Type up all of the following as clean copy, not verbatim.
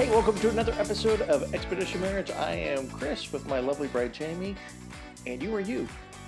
Hey, welcome to another episode of Expedition Marriage. I am Chris with my lovely bride Jamie, and you are you.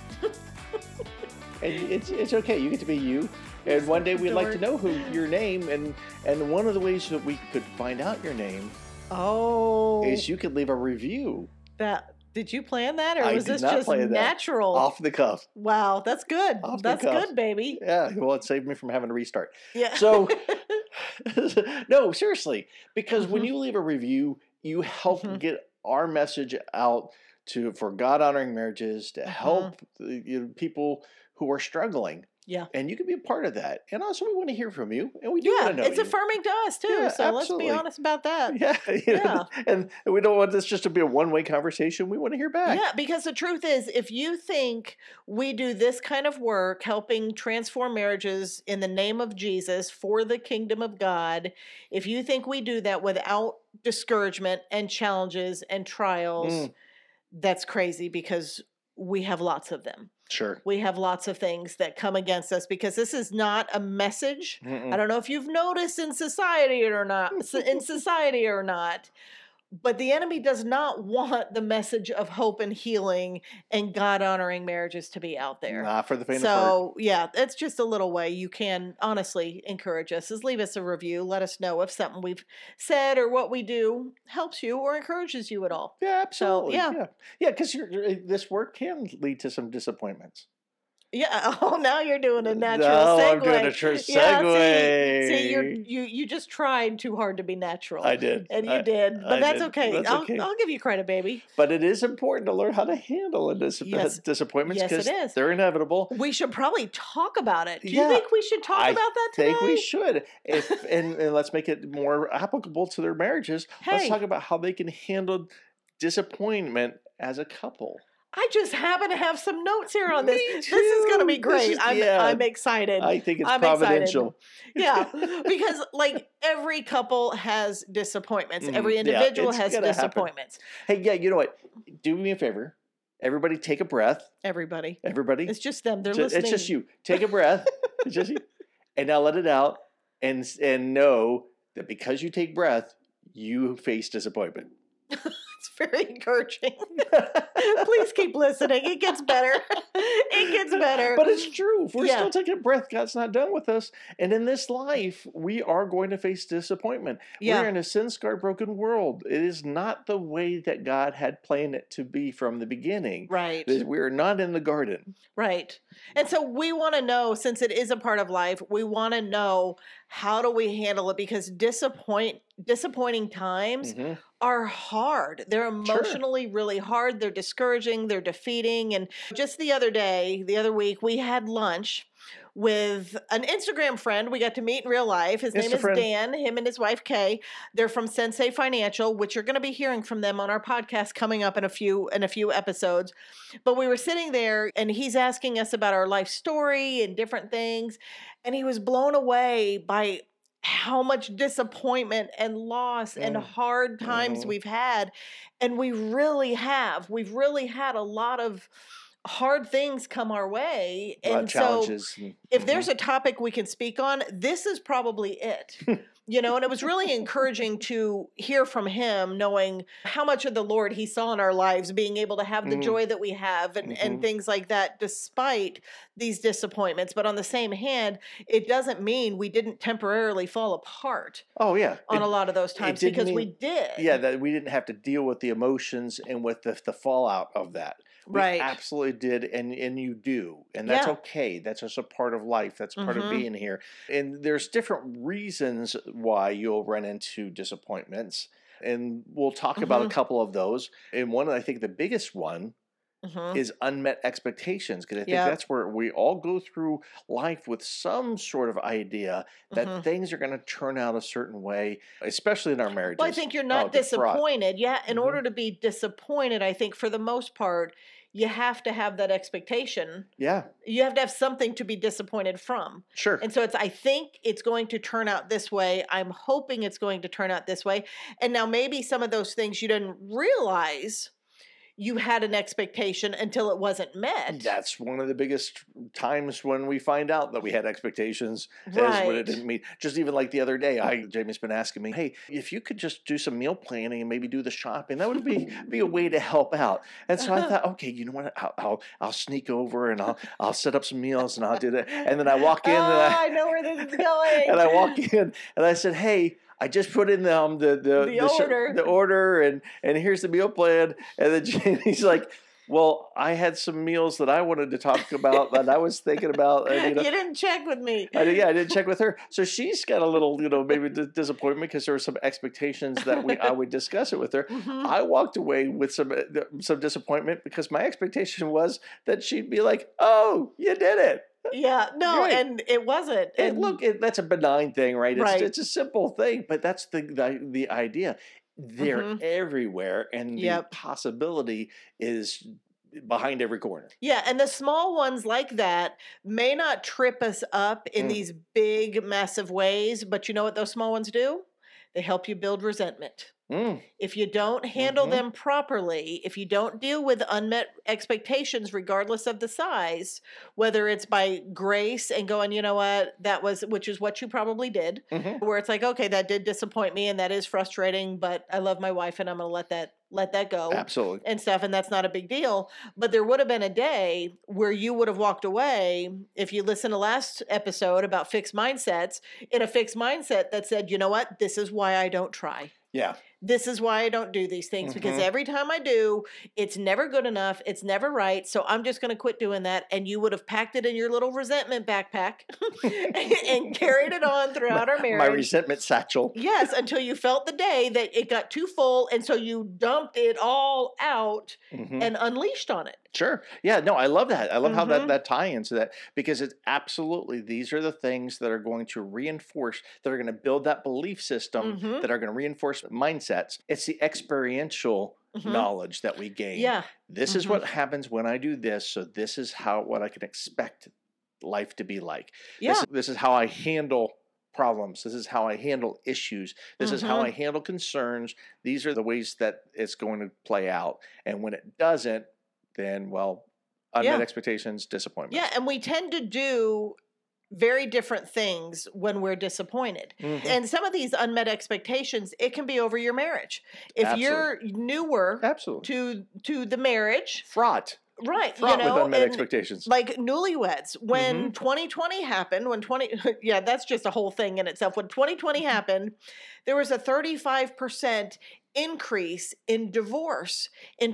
And it's okay. You get to be you. And one day we'd like to know your name, and one of the ways that we could find out your name is you could leave a review. Did you plan that, or was this just natural? Off the cuff. Wow, that's good. That's good, baby. Yeah, well, it saved me from having to restart. Yeah. So, no, seriously, because when you leave a review, you help get our message out for God-honoring marriages, to help people who are struggling. Yeah. And you can be a part of that. And also, we want to hear from you. And we do want to know it's affirming to us, too. Yeah, so absolutely. Let's be honest about that. Yeah. And we don't want this just to be a one-way conversation. We want to hear back. Yeah, because the truth is, if you think we do this kind of work, helping transform marriages in the name of Jesus for the kingdom of God, if you think we do that without discouragement and challenges and trials, that's crazy, because we have lots of them. Sure. We have lots of things that come against us, because this is not a message. I don't know if you've noticed in society or not, but the enemy does not want the message of hope and healing and God-honoring marriages to be out there. Not for the faint of heart. So, yeah, that's just a little way you can honestly encourage us, is leave us a review. Let us know if something we've said or what we do helps you or encourages you at all. Yeah, absolutely. So, yeah, because this work can lead to some disappointments. Yeah. Oh, now you're doing a natural segue. segue. I'm doing a true segue. Yeah, see, you just tried too hard to be natural. I did, and you did, but that's okay. That's okay. I'll give you credit, baby. But it is important to learn how to handle disappointments, because they're inevitable. We should probably talk about it. Do you think we should talk about that today? I think we should. And let's make it more applicable to their marriages. Let's talk about how they can handle disappointment as a couple. I just happen to have some notes here on this. This is going to be great. I'm excited. I think it's providential. Yeah, because every couple has disappointments. Every individual has disappointments. Hey, you know what? Do me a favor. Everybody take a breath. Everybody. It's just them. They're listening. It's just you. Take a breath. It's just you. And now let it out and know that because you take breath, you face disappointment. It's very encouraging. Please keep listening. It gets better. It gets better. But it's true. If we're still taking a breath, God's not done with us. And in this life, we are going to face disappointment. Yeah. We're in a sin-scarred, broken world. It is not the way that God had planned it to be from the beginning. Right. We are not in the garden. Right. And so we want to know, since it is a part of life, we want to know, how do we handle it? Because disappointing times are hard. They're emotionally really hard. They're discouraging. They're defeating. And just the other week, we had lunch with an Instagram friend we got to meet in real life. His name is Dan, him and his wife, Kay. They're from Sensei Financial, which you're going to be hearing from them on our podcast coming up in a few episodes. But we were sitting there, and he's asking us about our life story and different things. And he was blown away by how much disappointment and loss and hard times we've had. And we really have. We've really had a lot of hard things come our way. And so if there's a topic we can speak on, this is probably it. And it was really encouraging to hear from him, knowing how much of the Lord he saw in our lives, being able to have the joy that we have and things like that, despite these disappointments. But on the same hand, it doesn't mean we didn't temporarily fall apart. Oh, yeah. On a lot of those times, because we did. Yeah, that we didn't have to deal with the emotions and with the fallout of that. We absolutely did, and you do. And that's okay. That's just a part of life. That's part of being here. And there's different reasons why you'll run into disappointments. And we'll talk about a couple of those. And one, I think the biggest one is unmet expectations. Because I think that's where we all go through life with some sort of idea that things are going to turn out a certain way, especially in our marriages. Well, I think you're not disappointed. Yeah, in order to be disappointed, I think for the most part, you have to have that expectation. Yeah. You have to have something to be disappointed from. Sure. And so I think it's going to turn out this way. I'm hoping it's going to turn out this way. And now maybe some of those things you didn't realize you had an expectation until it wasn't met. That's one of the biggest times when we find out that we had expectations, is when it didn't meet. Just even like the other day, Jamie's been asking me, hey, if you could just do some meal planning and maybe do the shopping, that would be a way to help out. And so I thought, okay, you know what? I'll sneak over and I'll set up some meals and I'll do that. And then I walk in. I know where this is going. And I walk in and I said, hey, I just put in the order and here's the meal plan. And then Jamie's like, well, I had some meals that I wanted to talk about that I was thinking about. And, you didn't check with me. I didn't check with her. So she's got a little, maybe disappointment because there were some expectations that I would discuss it with her. Mm-hmm. I walked away with some disappointment because my expectation was that she'd be like, oh, you did it. Yeah, no, right. And it wasn't. And look, that's a benign thing, right? It's a simple thing, but that's the idea. They're everywhere, and the possibility is behind every corner. Yeah, and the small ones like that may not trip us up in these big, massive ways, but you know what those small ones do? They help you build resentment. If you don't handle them properly, if you don't deal with unmet expectations, regardless of the size, whether it's by grace and going, you know what, which is what you probably did, where it's like, okay, that did disappoint me and that is frustrating, but I love my wife and I'm going to let that go. Absolutely. And stuff. And that's not a big deal. But there would have been a day where you would have walked away, if you listen to last episode about fixed mindsets, in a fixed mindset that said, you know what, this is why I don't try. Yeah. This is why I don't do these things, because every time I do, it's never good enough. It's never right. So I'm just going to quit doing that. And you would have packed it in your little resentment backpack and carried it on throughout our marriage. My resentment satchel. Yes, until you felt the day that it got too full. And so you dumped it all out and unleashed on it. Sure. Yeah, no, I love that. I love how that tie into that, because it's absolutely, these are the things that are going to reinforce, that are going to build that belief system, that are going to reinforce mindsets. It's the experiential knowledge that we gain. Yeah. This is what happens when I do this, so this is what I can expect life to be like. Yeah. This is how I handle problems. This is how I handle issues. This is how I handle concerns. These are the ways that it's going to play out. And when it doesn't, then, well, unmet expectations, disappointment. Yeah, and we tend to do very different things when we're disappointed. And some of these unmet expectations, it can be over your marriage. If you're newer to the marriage. Fraught. Right. Fraught with unmet expectations. Like newlyweds. When 2020 happened, that's just a whole thing in itself. When 2020 happened, there was a 35% increase in divorce in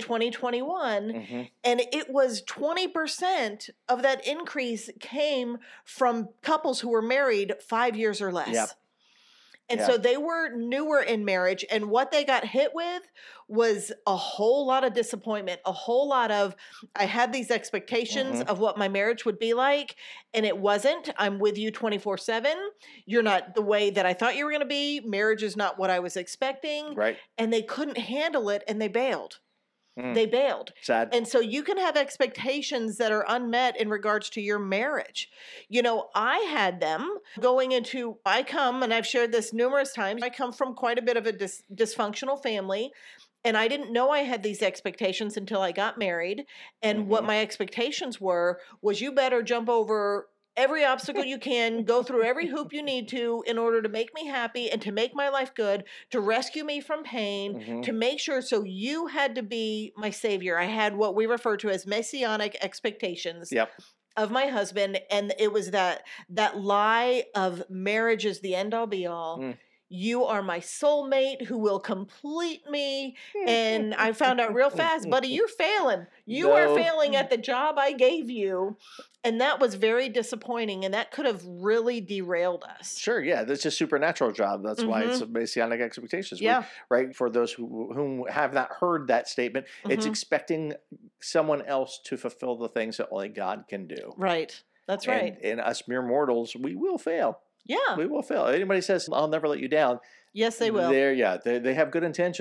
2021. And it was 20% of that increase came from couples who were married 5 years or less. Yep. And so they were newer in marriage, and what they got hit with was a whole lot of disappointment, a whole lot of, I had these expectations of what my marriage would be like, and it wasn't. I'm with you 24/7. You're not the way that I thought you were going to be. Marriage is not what I was expecting. Right. And they couldn't handle it, and they bailed. They bailed. Sad. And so you can have expectations that are unmet in regards to your marriage. You know, I had them and I've shared this numerous times, I come from quite a bit of a dysfunctional family. And I didn't know I had these expectations until I got married. And what my expectations was you better jump over every obstacle you can, go through every hoop you need to in order to make me happy and to make my life good, to rescue me from pain, to make sure. So you had to be my savior. I had what we refer to as messianic expectations of my husband. And it was that lie of marriage is the end all be all. You are my soulmate who will complete me. And I found out real fast, buddy, you're failing. You are failing at the job I gave you. And that was very disappointing. And that could have really derailed us. Sure. Yeah. That's a supernatural job. That's why it's a messianic expectations. Yeah. Right. For those who have not heard that statement, it's expecting someone else to fulfill the things that only God can do. Right. That's right. And us mere mortals, we will fail. Yeah. We will fail. Anybody says, I'll never let you down. Yes, they will. They have good intentions.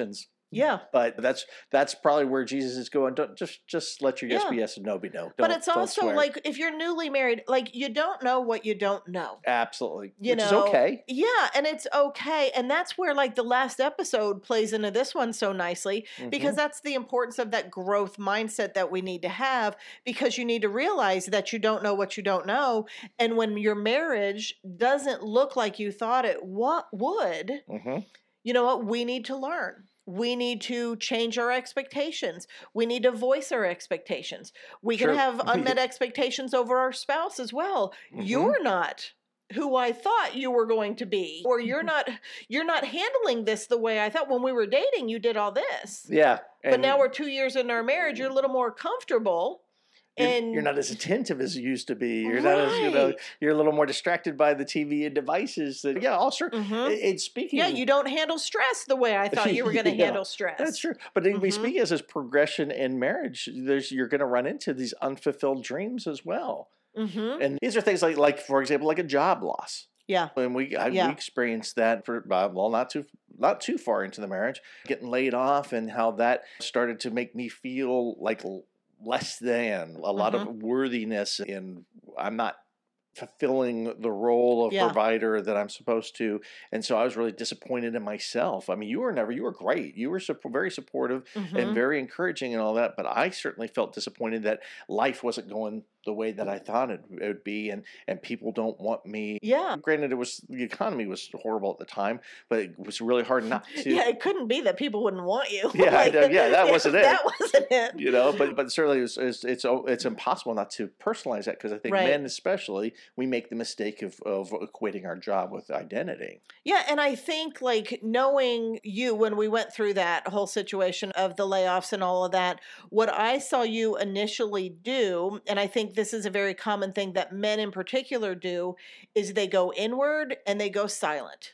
Yeah. But that's probably where Jesus is going. Don't just let your yes be yes and no be no. But it's also like if you're newly married, like you don't know what you don't know. Absolutely. Which is okay. Yeah, and it's okay. And that's where like the last episode plays into this one so nicely because that's the importance of that growth mindset that we need to have because you need to realize that you don't know what you don't know. And when your marriage doesn't look like you thought it would, you know what? We need to learn. We need to change our expectations. We need to voice our expectations. We can have unmet expectations over our spouse as well. You're not who I thought you were going to be, or you're not handling this the way I thought. When we were dating, you did all this. Yeah. But now we're 2 years into our marriage, you're a little more comfortable. And you're not as attentive as you used to be. You're not as, you're a little more distracted by the TV and devices. All sure. It's speaking. Yeah, you don't handle stress the way I thought you were going to handle stress. That's true. But speaking as progression in marriage, you're going to run into these unfulfilled dreams as well. And these are things like for example, like a job loss. Yeah. And we experienced that for, not too far into the marriage, getting laid off and how that started to make me feel like less than a lot of worthiness in I'm not fulfilling the role of provider that I'm supposed to. And so I was really disappointed in myself. I mean, you were great. You were very supportive and very encouraging and all that. But I certainly felt disappointed that life wasn't going the way that I thought it would be, and people don't want me. Yeah. Granted, the economy was horrible at the time, but it was really hard not to. Yeah, it couldn't be that people wouldn't want you. Yeah, that wasn't it. That wasn't it. But certainly it's impossible not to personalize that because I think men especially, we make the mistake of equating our job with identity. Yeah, and I think like knowing you when we went through that whole situation of the layoffs and all of that, what I saw you initially do, and I think this is a very common thing that men in particular do, is they go inward and they go silent.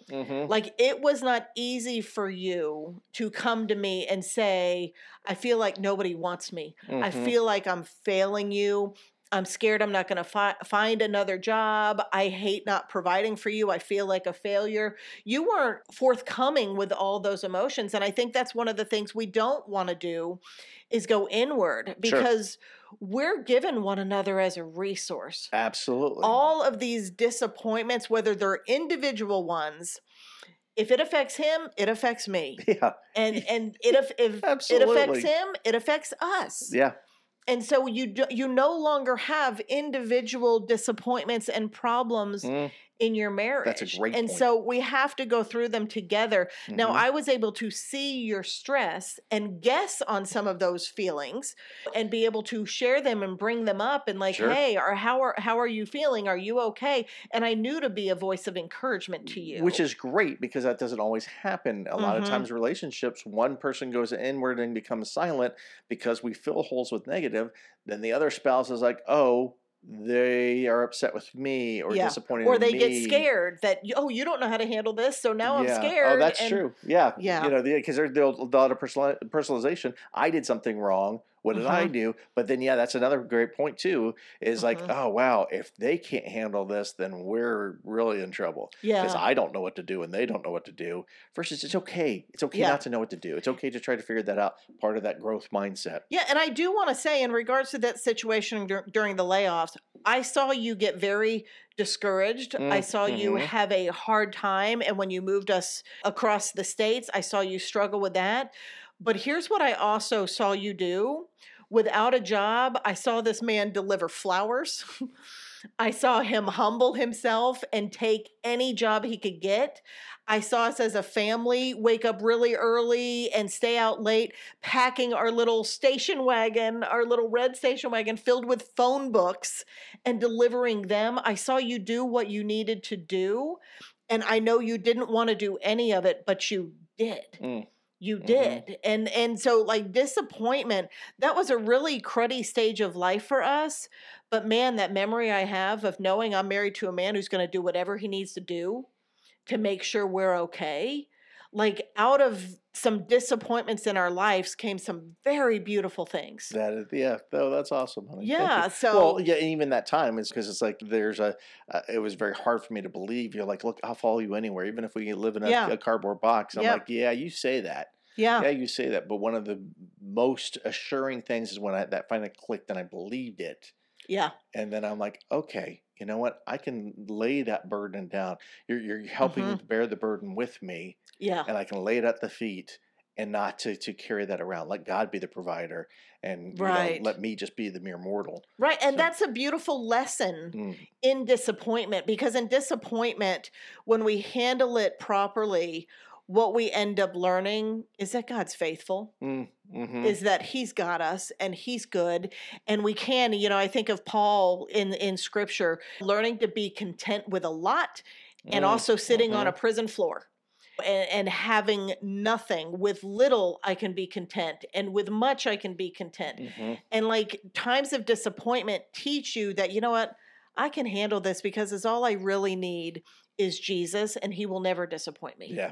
Like it was not easy for you to come to me and say, I feel like nobody wants me. I feel like I'm failing you. I'm scared I'm not going to find another job. I hate not providing for you. I feel like a failure. You weren't forthcoming with all those emotions. And I think that's one of the things we don't want to do is go inward because we're given one another as a resource. Absolutely. All of these disappointments, whether they're individual ones, if it affects him, it affects me. Yeah. And if it affects him, it affects us. Yeah. And so you no longer have individual disappointments and problems in your marriage. That's a great point. So we have to go through them together. Now, I was able to see your stress and guess on some of those feelings and be able to share them and bring them up and hey, or how are you feeling? Are you okay? And I knew to be a voice of encouragement to you. Which is great because that doesn't always happen. A lot of times relationships, one person goes inward and becomes silent because we fill holes with negative. Then the other spouse is like, oh, they are upset with me or disappointed in me. Or they get scared that, you don't know how to handle this, so now I'm scared. Oh, that's true. Yeah. Because there's a lot of personalization. I did something wrong. What did I do? But then, that's another great point too, is like, oh, wow, if they can't handle this, then we're really in trouble. Yeah. Because I don't know what to do and they don't know what to do. Versus it's okay. It's okay not to know what to do. It's okay to try to figure that out. Part of that growth mindset. Yeah. And I do want to say in regards to that situation during the layoffs, I saw you get very discouraged. I saw you have a hard time. And when you moved us across the states, I saw you struggle with that. But here's what I also saw you do. Without a job, I saw this man deliver flowers. I saw him humble himself and take any job he could get. I saw us as a family wake up really early and stay out late, packing our little station wagon, our little red station wagon filled with phone books and delivering them. I saw you do what you needed to do. And I know you didn't want to do any of it, but you did. You did. And so like disappointment, that was a really cruddy stage of life for us. But man, that memory I have of knowing I'm married to a man who's going to do whatever he needs to do to make sure we're okay. Like out of some disappointments in our lives came some very beautiful things. That's awesome, honey. Yeah. So even that time is because it's like it was very hard for me to believe. You're like, look, I'll follow you anywhere, even if we live in a cardboard box. I'm like, yeah, you say that. Yeah. Yeah, you say that. But one of the most assuring things is when that finally clicked and I believed it. Yeah. And then I'm like, okay, you know what? I can lay that burden down. You're helping bear the burden with me. Yeah. And I can lay it at the feet and not to carry that around. Let God be the provider and let me just be the mere mortal. Right. And that's a beautiful lesson in disappointment, because in disappointment, when we handle it properly, what we end up learning is that God's faithful, is that he's got us and he's good. And we can, I think of Paul in scripture, learning to be content with a lot and also sitting on a prison floor. And having nothing. With little I can be content, and with much I can be content. And like times of disappointment teach you that, you know what, I can handle this because all I really need is Jesus, and he will never disappoint me. Yeah.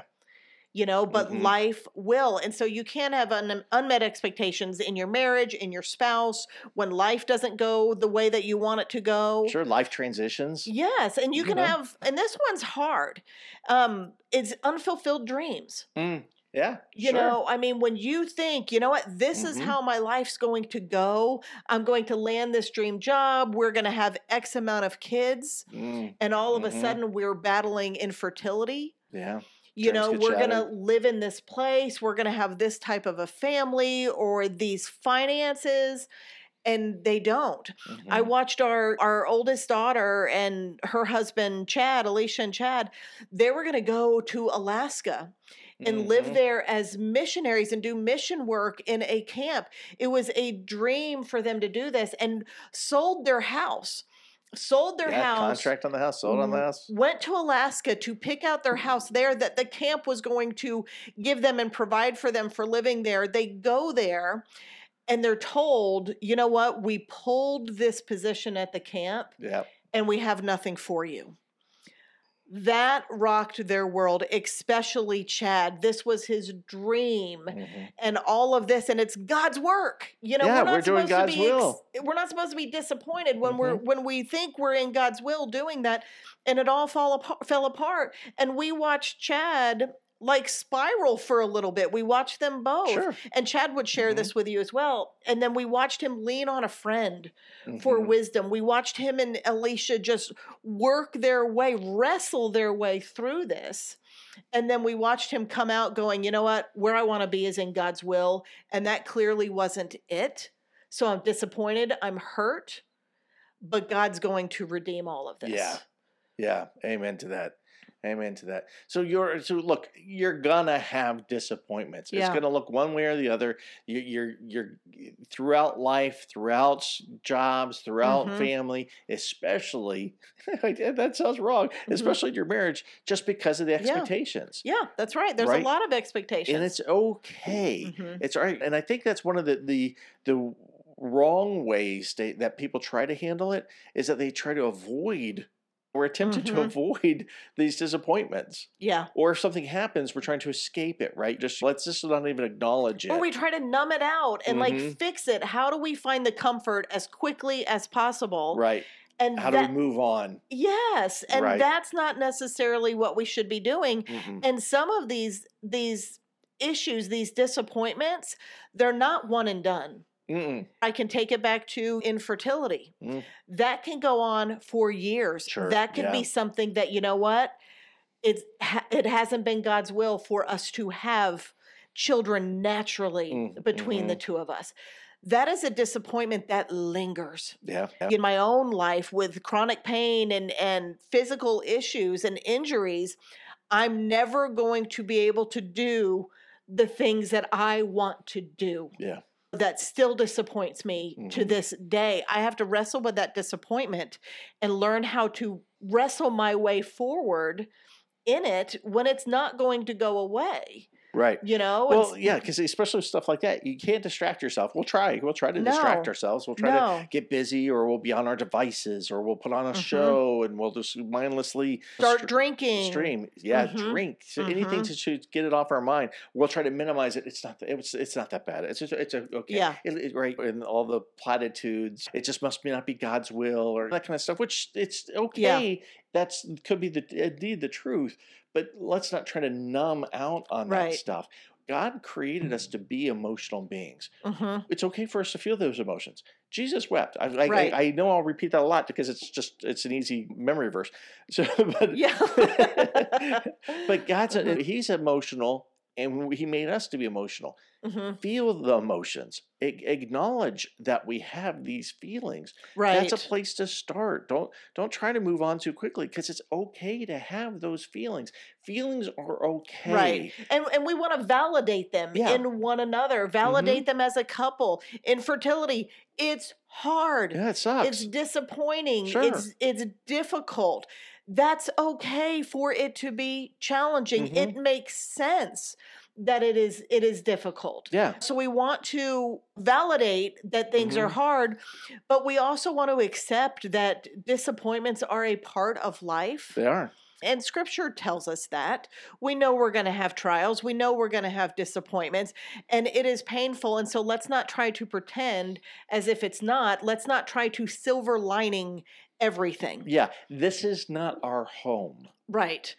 But life will. And so you can't have unmet expectations in your marriage, in your spouse, when life doesn't go the way that you want it to go. Sure, life transitions. Yes, and you can have, and this one's hard, it's unfulfilled dreams. Yeah, when you think, you know what, this is how my life's going to go. I'm going to land this dream job. We're going to have X amount of kids. And all of a sudden we're battling infertility. Yeah. We're going to live in this place. We're going to have this type of a family or these finances. And they don't. I watched our oldest daughter and her husband, Chad, Alicia and Chad. They were going to go to Alaska and live there as missionaries and do mission work in a camp. It was a dream for them to do this, and sold their house. Contract on the house, sold on the house. Went to Alaska to pick out their house there that the camp was going to give them and provide for them for living there. They go there and they're told, you know what, we pulled this position at the camp and we have nothing for you. That rocked their world, especially Chad. This was his dream and all of this, and it's God's work. We're doing God's will. We're not supposed to be disappointed when we think we're in God's will doing that, and it all fell apart. And we watched Chad spiral for a little bit. We watched them both. Sure. And Chad would share this with you as well. And then we watched him lean on a friend for wisdom. We watched him and Alicia just work their way, wrestle their way through this. And then we watched him come out going, you know what, where I want to be is in God's will. And that clearly wasn't it. So I'm disappointed. I'm hurt. But God's going to redeem all of this. Yeah. Yeah. Amen to that. Amen to that. So look, you're gonna have disappointments. It's gonna look one way or the other. You're throughout life, throughout jobs, throughout family, especially that sounds wrong, especially in your marriage, just because of the expectations. Yeah, that's right. There's a lot of expectations, and it's okay. It's all right, and I think that's one of the wrong ways that people try to handle it is that they try to avoid. We're attempting to avoid these disappointments. Yeah. Or if something happens, we're trying to escape it, right? Let's just not even acknowledge it. Or we try to numb it out and fix it. How do we find the comfort as quickly as possible? Right. And how do we move on? Yes. And that's not necessarily what we should be doing. And some of these issues, these disappointments, they're not one and done. I can take it back to infertility. That can go on for years. Sure. That could be something that, you know what, it hasn't been God's will for us to have children naturally between the two of us. That is a disappointment that lingers. Yeah. In my own life with chronic pain and physical issues and injuries, I'm never going to be able to do the things that I want to do. Yeah. That still disappoints me to this day. I have to wrestle with that disappointment and learn how to wrestle my way forward in it when it's not going to go away. Right. Well, yeah, because especially with stuff like that, you can't distract yourself. We'll try to distract ourselves. We'll try to get busy, or we'll be on our devices, or we'll put on a show and we'll just mindlessly start drinking. Stream. Yeah, drink. So anything to get it off our mind. We'll try to minimize it. It's not that bad. It's okay. Yeah. Right. And all the platitudes. It just must not be God's will or that kind of stuff, which it's okay. Yeah. That's could be indeed the truth. But let's not try to numb out on that stuff. God created us to be emotional beings. It's okay for us to feel those emotions. Jesus wept. I know I'll repeat that a lot because it's an easy memory verse. So, but, but He's emotional, and He made us to be emotional. Feel the emotions. Acknowledge that we have these feelings. That's a place to start. Don't try to move on too quickly, because it's okay to have those feelings. Feelings are okay. Right. And we want to validate them in one another. Validate them as a couple. Infertility, it's hard. Yeah, it sucks. It's disappointing. Sure. It's difficult. That's okay for it to be challenging. It makes sense that it is difficult. Yeah. So we want to validate that things are hard, but we also want to accept that disappointments are a part of life. They are. And scripture tells us that. We know we're going to have trials. We know we're going to have disappointments, and it is painful. And so let's not try to pretend as if it's not. Let's not try to silver lining everything. Yeah, this is not our home. Right.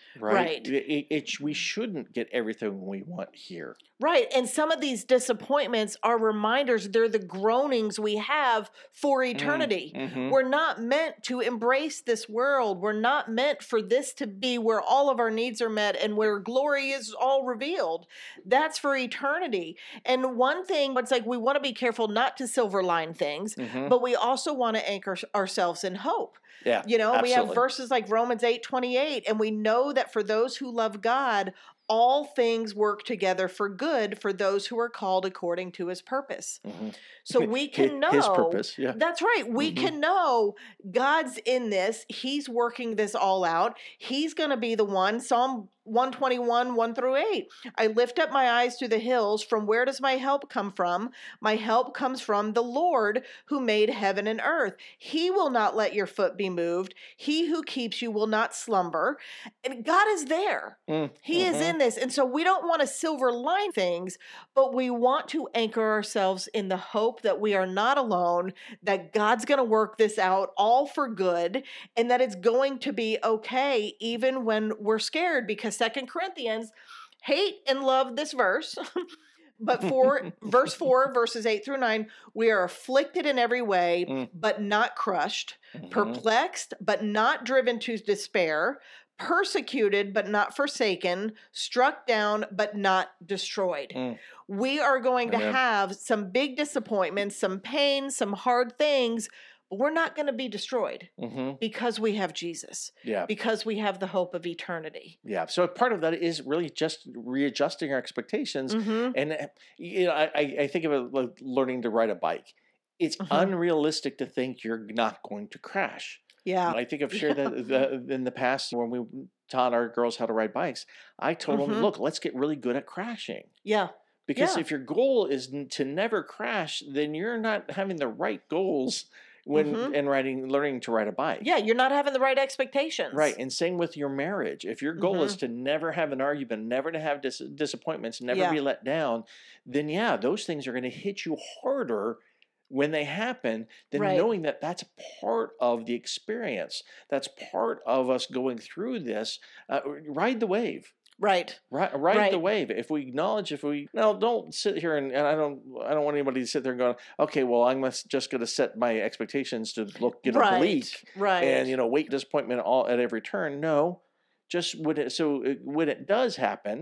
We shouldn't get everything we want here. Right. And some of these disappointments are reminders. They're the groanings we have for eternity. We're not meant to embrace this world. We're not meant for this to be where all of our needs are met and where glory is all revealed. That's for eternity. And one thing, it's like we want to be careful not to silver line things, but we also want to anchor ourselves in hope. Yeah, we have verses like Romans 8:28, and we know that for those who love God, all things work together for good for those who are called according to His purpose. So we can know. His purpose, yeah. That's right. We can know God's in this. He's working this all out. He's going to be the one. Psalm 121, 1-8. I lift up my eyes to the hills. From where does my help come from? My help comes from the Lord who made heaven and earth. He will not let your foot be moved. He who keeps you will not slumber. And God is there. He is in this. And so we don't want to silver line things, but we want to anchor ourselves in the hope that we are not alone, that God's going to work this out all for good, and that it's going to be okay even when we're scared, because 2 Corinthians hate and love this verse. But verse 4, verses 8-9, we are afflicted in every way, but not crushed, perplexed, but not driven to despair, persecuted, but not forsaken, struck down, but not destroyed. We are going to have some big disappointments, some pain, some hard things, but we're not going to be destroyed because we have Jesus. Yeah. Because we have the hope of eternity. Yeah. So part of that is really just readjusting our expectations. And I think of it like learning to ride a bike. It's unrealistic to think you're not going to crash. Yeah. I think I've shared that in the past when we taught our girls how to ride bikes. I told them, look, let's get really good at crashing. Yeah. Because if your goal is to never crash, then you're not having the right goals when learning to ride a bike. Yeah, you're not having the right expectations. Right, and same with your marriage. If your goal is to never have an argument, never to have disappointments, never be let down, then those things are going to hit you harder when they happen than knowing that that's part of the experience. That's part of us going through this. Ride the wave. Right. Ride the wave. If we acknowledge, don't sit here and I don't want anybody to sit there and go, okay, well, I'm just going to set my expectations to look, bleak, and wait disappointment all at every turn. No, just when it does happen,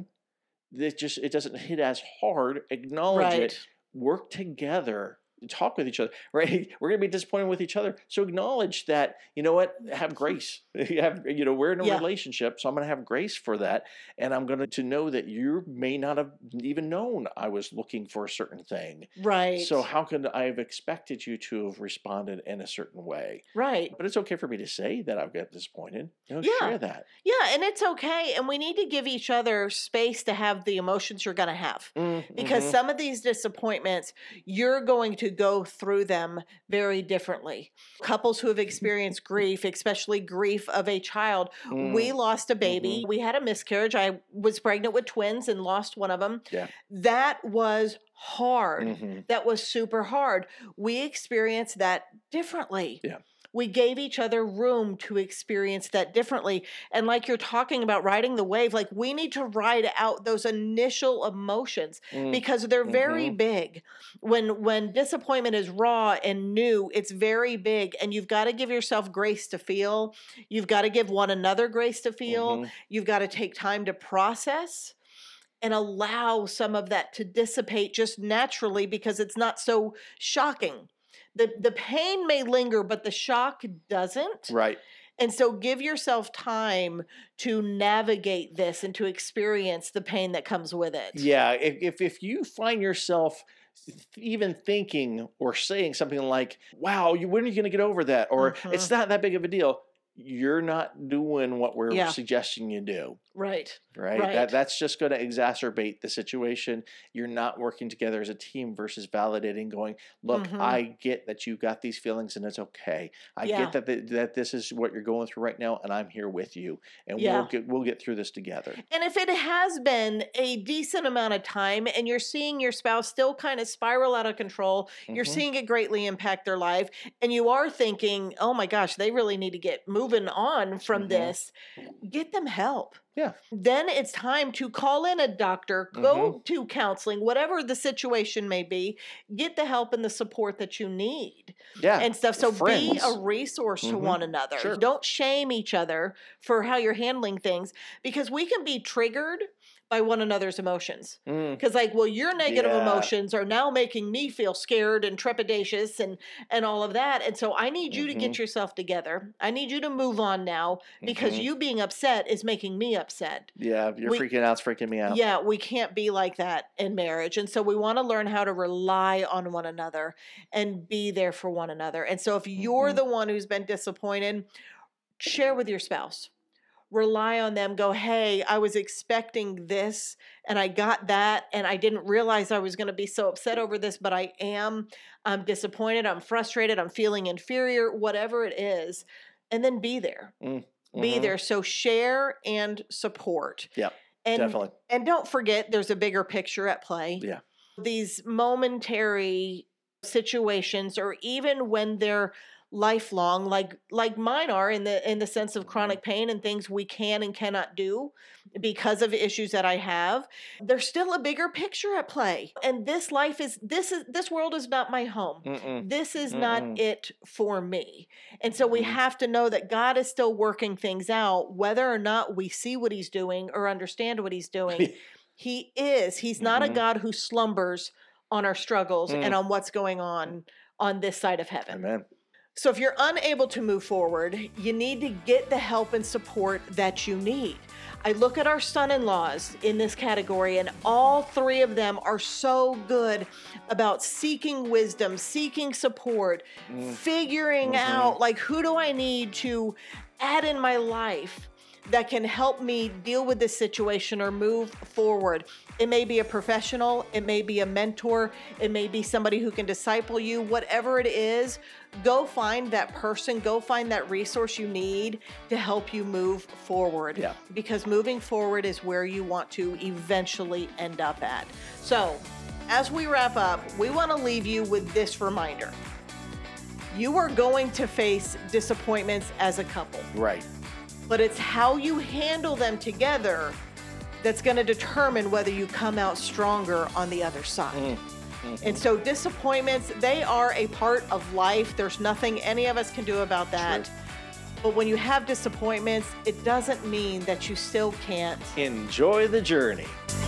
it doesn't hit as hard. Acknowledge it. Work together. Talk with each other, right? We're going to be disappointed with each other. So acknowledge that, have grace. We're in a relationship, so I'm going to have grace for that. And I'm going to know that you may not have even known I was looking for a certain thing. Right. So how could I have expected you to have responded in a certain way? Right. But it's okay for me to say that I've got disappointed. Share that. Yeah, and it's okay. And we need to give each other space to have the emotions you're going to have. Because some of these disappointments, you're going to go through them very differently. Couples who have experienced grief, especially grief of a child. We lost a baby. We had a miscarriage. I was pregnant with twins and lost one of them. Yeah. That was hard. That was super hard. We experienced that differently. Yeah. We gave each other room to experience that differently. And like you're talking about riding the wave, like we need to ride out those initial emotions because they're very big. When disappointment is raw and new, it's very big, and you've got to give yourself grace to feel. You've got to give one another grace to feel. You've got to take time to process and allow some of that to dissipate just naturally because it's not so shocking. The pain may linger, but the shock doesn't. Right. And so give yourself time to navigate this and to experience the pain that comes with it. Yeah. If you find yourself even thinking or saying something like, wow, when are you going to get over that? Or it's not that big of a deal. You're not doing what we're suggesting you do. Right. That's just going to exacerbate the situation. You're not working together as a team versus validating, going, look, I get that you got these feelings and it's okay. I get that this is what you're going through right now, and I'm here with you, and we'll get through this together. And if it has been a decent amount of time and you're seeing your spouse still kind of spiral out of control, you're seeing it greatly impact their life, and you are thinking, oh my gosh, they really need to get moving on from this, get them help. Yeah. Then it's time to call in a doctor, go to counseling, whatever the situation may be, get the help and the support that you need. Yeah. And stuff. So be a resource to one another. Sure. Don't shame each other for how you're handling things, because we can be triggered by one another's emotions. Because your negative emotions are now making me feel scared and trepidatious and all of that. And so I need you to get yourself together. I need you to move on now, because you being upset is making me upset. Yeah, freaking out's freaking me out. Yeah, we can't be like that in marriage. And so we want to learn how to rely on one another and be there for one another. And so if you're the one who's been disappointed, share with your spouse. Rely on them. Go, hey, I was expecting this and I got that, and I didn't realize I was going to be so upset over this, but I am. I'm disappointed. I'm frustrated. I'm feeling inferior, whatever it is. And then be there. Be there. So share and support. Yeah, definitely. And don't forget, there's a bigger picture at play. Yeah. These momentary situations, or even when they're lifelong, like mine are, in the sense of chronic pain and things we can and cannot do because of issues that I have, there's still a bigger picture at play. And this world is not my home. This is not it for me. And so we have to know that God is still working things out, whether or not we see what he's doing or understand what he's doing. He is. He's not a God who slumbers on our struggles and on what's going on this side of heaven. Amen. So if you're unable to move forward, you need to get the help and support that you need. I look at our son-in-laws in this category, and all three of them are so good about seeking wisdom, seeking support, figuring out, who do I need to add in my life that can help me deal with this situation or move forward. It may be a professional, it may be a mentor, it may be somebody who can disciple you, whatever it is, go find that person, go find that resource you need to help you move forward. Yeah. Because moving forward is where you want to eventually end up at. So, as we wrap up, we want to leave you with this reminder. You are going to face disappointments as a couple. Right. But it's how you handle them together that's going to determine whether you come out stronger on the other side. And so disappointments, they are a part of life. There's nothing any of us can do about that. True. But when you have disappointments, it doesn't mean that you still can't enjoy the journey.